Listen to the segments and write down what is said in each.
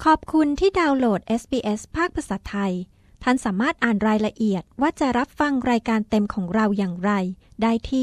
อบคุณที่ดาวน์โหลด SBS ภาคภาษาไทยท่านสามารถอ่านรายละเอียดว่าจะรับฟังรายการเต็มของเราอย่างไรได้ที่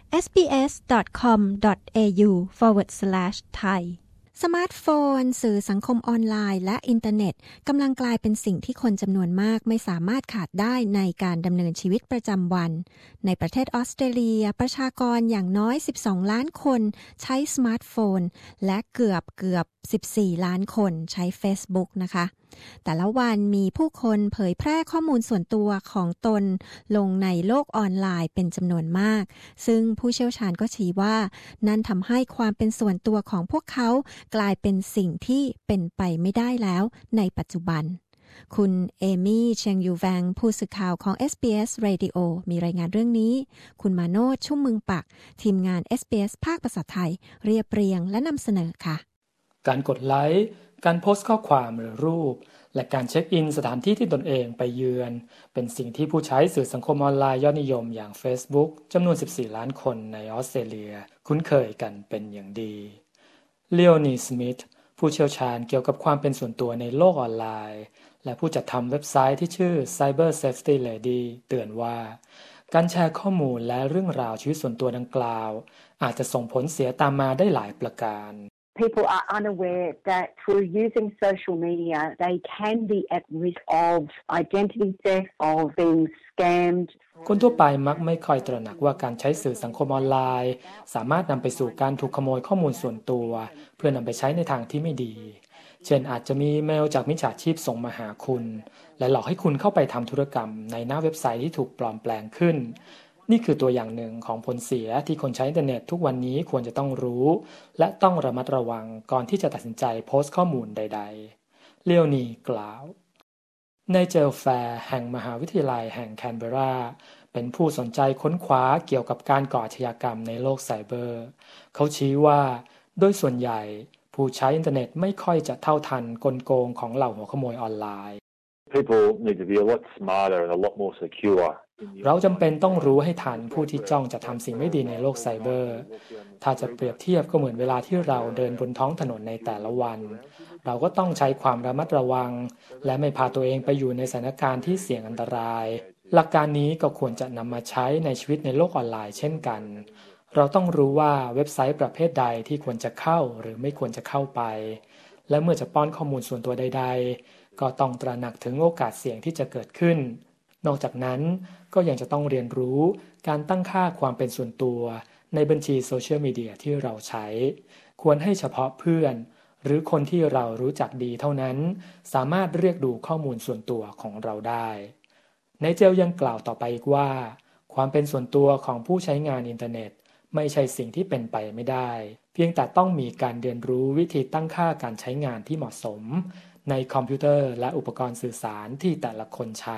sbs.com.au/thai สมาร์ทโฟนสื่อสังคมออนไลน์และอินเทอร์เน็ตกำลังกลายเป็นสิ่งที่คนจำนวนมากไม่สามารถขาดได้ในการดำเนินชีวิตประจำวันในประเทศออสเตรเลียประชากรอย่างน้อย12ล้านคนใช้สมาร์ทโฟนและเกือบ14ล้านคนใช้ Facebook นะคะแต่ละวันมีผู้คนเผยแพร่ข้อมูลส่วนตัวของตนลงในโลกออนไลน์เป็นจำนวนมากซึ่งผู้เชี่ยวชาญก็ชี้ว่านั่นทำให้ความเป็นส่วนตัวของพวกเขากลายเป็นสิ่งที่เป็นไปไม่ได้แล้วในปัจจุบันคุณเอมี่เชงยูแวงผู้สื่อข่าวของ SBS Radio มีรายงานเรื่องนี้คุณมาโนชชุ่มมึงปักทีมงาน SBS ภาคภาษาไทยเรียบเรียงและนำเสนอค่ะการกดไลค์การโพสต์ข้อความหรือรูปและการเช็คอินสถานที่ที่ตนเองไปเยือนเป็นสิ่งที่ผู้ใช้สื่อสังคมออนไลน์ยอดนิยมอย่าง Facebook จำนวน14ล้านคนในออสเตรเลียคุ้นเคยกันเป็นอย่างดีเลโอนีสมิธผู้เชี่ยวชาญเกี่ยวกับความเป็นส่วนตัวในโลกออนไลน์และผู้จัดทำเว็บไซต์ที่ชื่อ Cyber Safety Lady เตือนว่าการแชร์ข้อมูลและเรื่องราวชีวิตส่วนตัวดังกล่าวอาจจะส่งผลเสียตามมาได้หลายประการ People are unaware that through using social media, they can be at risk of identity theft, of being scammed. คนทั่วไปมักไม่ค่อยตระหนักว่าการใช้สื่อสังคมออนไลน์สามารถนำไปสู่การถูกขโมยข้อมูลส่วนตัวเพื่อนำไปใช้ในทางที่ไม่ดีเช่นอาจจะมีอีเมลจากมิจฉาชีพส่งมาหาคุณและหลอกให้คุณเข้าไปทำธุรกรรมในหน้าเว็บไซต์ที่ถูกปลอมแปลงขึ้นนี่คือตัวอย่างหนึ่งของผลเสียที่คนใช้อินเทอร์เน็ตทุกวันนี้ควรจะต้องรู้และต้องระมัดระวังก่อนที่จะตัดสินใจโพสต์ข้อมูลใดๆเลโอนีกล่าวในเจลแฟร์แห่งมหาวิทยาลัยแห่งแคนเบรา เป็นผู้สนใจค้นคว้าเกี่ยวกับการก่ออาชญากรรมในโลกไซเบอร์เขาชี้ว่าโดยส่วนใหญ่ผู้ใช้อินเทอร์เน็ตไม่ค่อยจะเท่าทันกลโกงของเหล่าหัวขโมยออนไลน์ People need to be a lot smarter and a lot more secure เราจำเป็นต้องรู้ให้ทันผู้ที่จ้องจะทำสิ่งไม่ดีในโลกไซเบอร์ถ้าจะเปรียบเทียบก็เหมือนเวลาที่เราเดินบนท้องถนนในแต่ละวันเราก็ต้องใช้ความระมัดระวังและไม่พาตัวเองไปอยู่ในสถานการณ์ที่เสี่ยงอันตรายหลักการนี้ก็ควรจะนำมาใช้ในชีวิตในโลกออนไลน์เช่นกันเราต้องรู้ว่าเว็บไซต์ประเภทใดที่ควรจะเข้าหรือไม่ควรจะเข้าไปและเมื่อจะป้อนข้อมูลส่วนตัวใดๆก็ต้องตระหนักถึงโอกาสเสี่ยงที่จะเกิดขึ้นนอกจากนั้นก็ยังจะต้องเรียนรู้การตั้งค่าความเป็นส่วนตัวในบัญชีโซเชียลมีเดียที่เราใช้ควรให้เฉพาะเพื่อนหรือคนที่เรารู้จักดีเท่านั้นสามารถเรียกดูข้อมูลส่วนตัวของเราได้ในเจลยังกล่าวต่อไปอีกว่าความเป็นส่วนตัวของผู้ใช้งานอินเทอร์เน็ตไม่ใช่สิ่งที่เป็นไปไม่ได้เพียงแต่ต้องมีการเรียนรู้วิธีตั้งค่าการใช้งานที่เหมาะสมในคอมพิวเตอร์และอุปกรณ์สื่อสารที่แต่ละคนใช้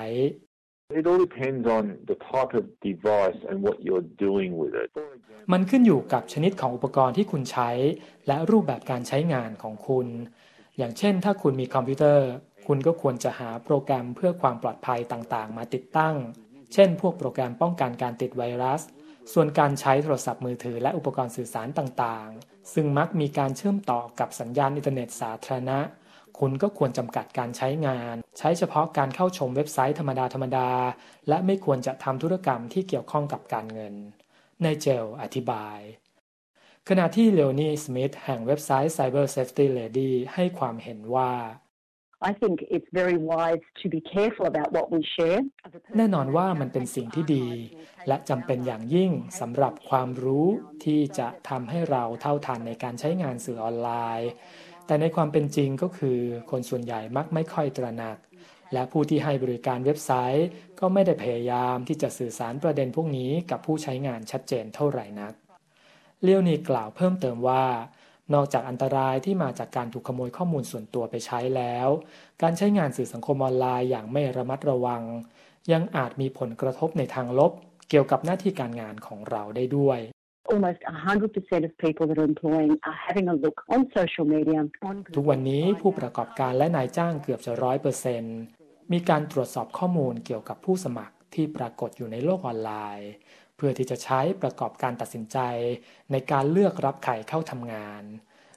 It all depends on the type of device and what you're doing with it. มันขึ้นอยู่กับชนิดของอุปกรณ์ที่คุณใช้และรูปแบบการใช้งานของคุณอย่างเช่นถ้าคุณมีคอมพิวเตอร์คุณก็ควรจะหาโปรแกรมเพื่อความปลอดภัยต่างๆมาติดตั้งเช่นพวกโปรแกรมป้องกันการติดไวรัสส่วนการใช้โทรศัพท์มือถือและอุปกรณ์สื่อสารต่างๆซึ่งมักมีการเชื่อมต่อกับสัญญาณอินเทอร์เน็ตสาธารณะคุณก็ควรจำกัดการใช้งานใช้เฉพาะการเข้าชมเว็บไซต์ธรรมดาและไม่ควรจะทำธุรกรรมที่เกี่ยวข้องกับการเงินนายเจลอธิบายขณะที่เลโอนีสมิธแห่งเว็บไซต์ Cyber Safety Lady ให้ความเห็นว่า I think it's very wise to be careful about what we share. แน่นอนว่ามันเป็นสิ่งที่ดีและจำเป็นอย่างยิ่งสำหรับความรู้ที่จะทำให้เราเท่าทันในการใช้งานสื่อออนไลน์แต่ในความเป็นจริงก็คือคนส่วนใหญ่มักไม่ค่อยตระหนักและผู้ที่ให้บริการเว็บไซต์ก็ไม่ได้พยายามที่จะสื่อสารประเด็นพวกนี้กับผู้ใช้งานชัดเจนเท่าไหร่นักเลโอนีกล่าวเพิ่มเติมว่านอกจากอันตรายที่มาจากการถูกขโมยข้อมูลส่วนตัวไปใช้แล้วการใช้งานสื่อสังคมออนไลน์อย่างไม่ระมัดระวังยังอาจมีผลกระทบในทางลบเกี่ยวกับหน้าที่การงานของเราได้ด้วย Almost 100% of people that are employing are having a look on social media. ทุกวันนี้ผู้ประกอบการและนายจ้างเกือบจะ 100% มีการตรวจสอบข้อมูลเกี่ยวกับผู้สมัครที่ปรากฏอยู่ในโลกออนไลน์เพื่อที่จะใช้ประกอบการตัดสินใจในการเลือกรับใครเข้าทำงาน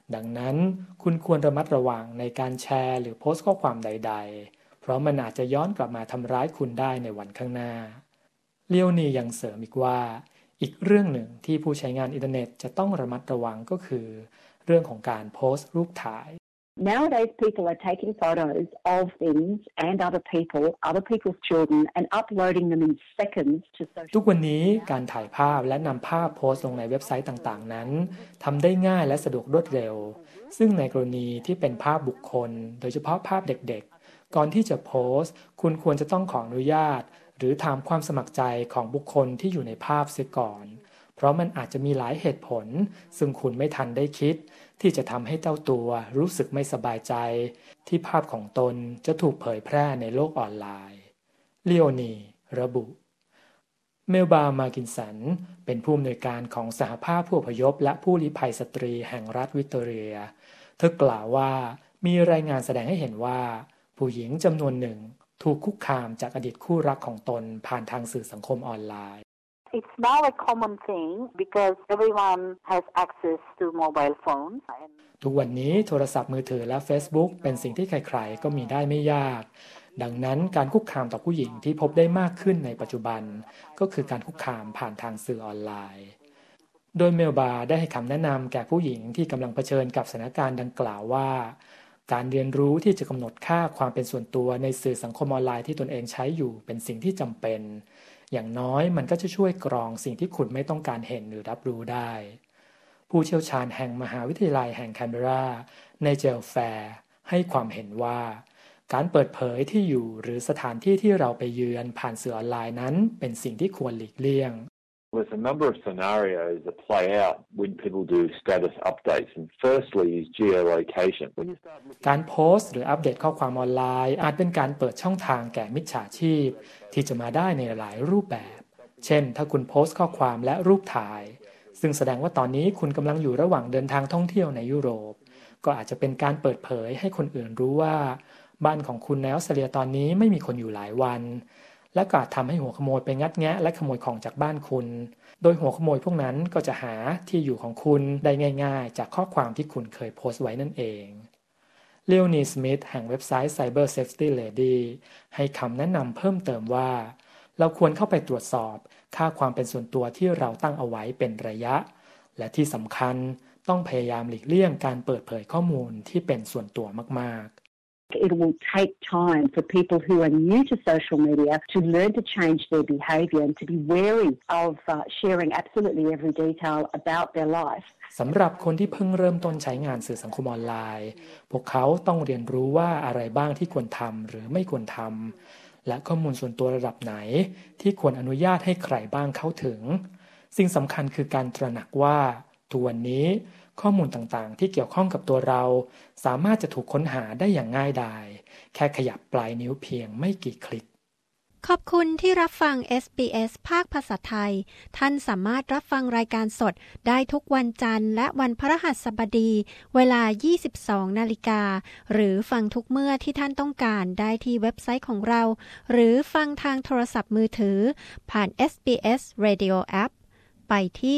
ดังนั้นคุณควรระมัดระวังในการแชร์หรือโพสต์ข้อความใดๆเพราะมันอาจจะย้อนกลับมาทำร้ายคุณได้ในวันข้างหน้าเลียวนียังเสริมอีกว่าอีกเรื่องหนึ่งที่ผู้ใช้งานอินเทอร์เน็ตจะต้องระมัดระวังก็คือเรื่องของการโพสต์รูปถ่าย Nowadays, people are taking photos of things and other people's children, and uploading them in seconds to social media. ทุกวันนี้การถ่ายภาพและนำภาพโพสต์ลงในเว็บไซต์ต่างๆนั้นทำได้ง่ายและสะดวกรวดเร็วซึ่งในกรณีที่เป็นภาพบุคคลโดยเฉพาะภาพเด็กๆก่อนที่จะโพสต์คุณควรจะต้องขออนุญาตหรือถามความสมัครใจของบุคคลที่อยู่ในภาพเสียก่อนเพราะมันอาจจะมีหลายเหตุผลซึ่งคุณไม่ทันได้คิดที่จะทำให้เจ้าตัวรู้สึกไม่สบายใจที่ภาพของตนจะถูกเผยแพร่ในโลกออนไลน์เลโอนีระบุเมลบามากินสันเป็นผู้อำนวยการของสหภาพผู้อพยพและผู้ลี้ภัยสตรีแห่งรัฐวิกตอเรียเธอกล่าวว่ามีรายงานแสดงให้เห็นว่าผู้หญิงจำนวนหนึ่งถูกคุกคามจากอดีตคู่รักของตนผ่านทางสื่อสังคมออนไลน์ It's now a common thing because everyone has access to mobile phones. ทุกวันนี้โทรศัพท์มือถือและ Facebook เป็นสิ่งที่ใครๆก็มีได้ไม่ยากดังนั้นการคุกคามต่อผู้หญิงที่พบได้มากขึ้นในปัจจุบันก็คือการคุกคามผ่านทางสื่อออนไลน์โดยเมลบาได้ให้คำแนะนำแก่ผู้หญิงที่กำลังเผชิญกับสถานการณ์ดังกล่าวว่าการเรียนรู้ที่จะกำหนดค่าความเป็นส่วนตัวในสื่อสังคมออนไลน์ที่ตนเองใช้อยู่เป็นสิ่งที่จำเป็นอย่างน้อยมันก็จะช่วยกรองสิ่งที่คุณไม่ต้องการเห็นหรือรับรู้ได้ผู้เชี่ยวชาญแห่งมหาวิทยาลัยแห่งแคนเบราในเจลแฟร์ให้ความเห็นว่าการเปิดเผยที่อยู่หรือสถานที่ที่เราไปเยือนผ่านสื่อออนไลน์นั้นเป็นสิ่งที่ควรหลีกเลี่ยง There's a number of scenarios that play out when people do status updates, and firstly is geolocation. การโพสต์หรืออัปเดตข้อความออนไลน์อาจเป็นการเปิดช่องทางแก่มิจฉาชีพที่จะมาได้ในหลายรูปแบบเช่นถ้าคุณโพสต์ข้อความและรูปถ่ายซึ่งแสดงว่าตอนนี้คุณกำลังอยู่ระหว่างเดินทางท่องเที่ยวในยุโรปก็อาจจะเป็นการเปิดเผยให้คนอื่นรู้ว่าบ้านของคุณในออสเตรเลียตอนนี้ไม่มีคนอยู่หลายวันและก็อาจทำให้หัวขโมยไปงัดแงะและขโมยของจากบ้านคุณโดยหัวขโมยพวกนั้นก็จะหาที่อยู่ของคุณได้ง่ายๆจากข้อความที่คุณเคยโพสต์ไว้นั่นเองเลโอนีสมิธแห่งเว็บไซต์ Cyber Safety Lady ให้คำแนะนำเพิ่มเติมว่าเราควรเข้าไปตรวจสอบค่าความเป็นส่วนตัวที่เราตั้งเอาไว้เป็นระยะและที่สำคัญต้องพยายามหลีกเลี่ยงการเปิดเผยข้อมูลที่เป็นส่วนตัวมากๆ It will take time for people who are new to social media to learn to change their behavior and to be wary of sharing absolutely every detail about their life. สำหรับคนที่เพิ่งเริ่มต้นใช้งานสื่อสังคมออนไลน์พวกเขาต้องเรียนรู้ว่าอะไรบ้างที่ควรทำหรือไม่ควรทำและข้อมูลส่วนตัวระดับไหนที่ควรอนุญาตให้ใครบ้างเข้าถึงสิ่งสำคัญคือการตระหนักว่าทุกวันนี้ข้อมูลต่างๆที่เกี่ยวข้องกับตัวเราสามารถจะถูกค้นหาได้อย่างง่ายดายแค่ขยับปลายนิ้วเพียงไม่กี่คลิกขอบคุณที่รับฟัง SBS ภาคภาษาไทยท่านสามารถรับฟังรายการสดได้ทุกวันจันทร์และวันพฤหัสบดีเวลา 22:00 น.หรือฟังทุกเมื่อที่ท่านต้องการได้ที่เว็บไซต์ของเราหรือฟังทางโทรศัพท์มือถือผ่าน SBS Radio App ไปที่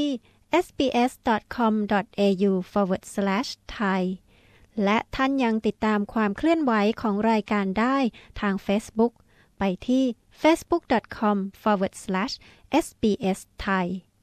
sbs.com.au/thai และท่านยังติดตามความเคลื่อนไหวของรายการได้ทาง Facebook ไปที่ facebook.com/sbsthai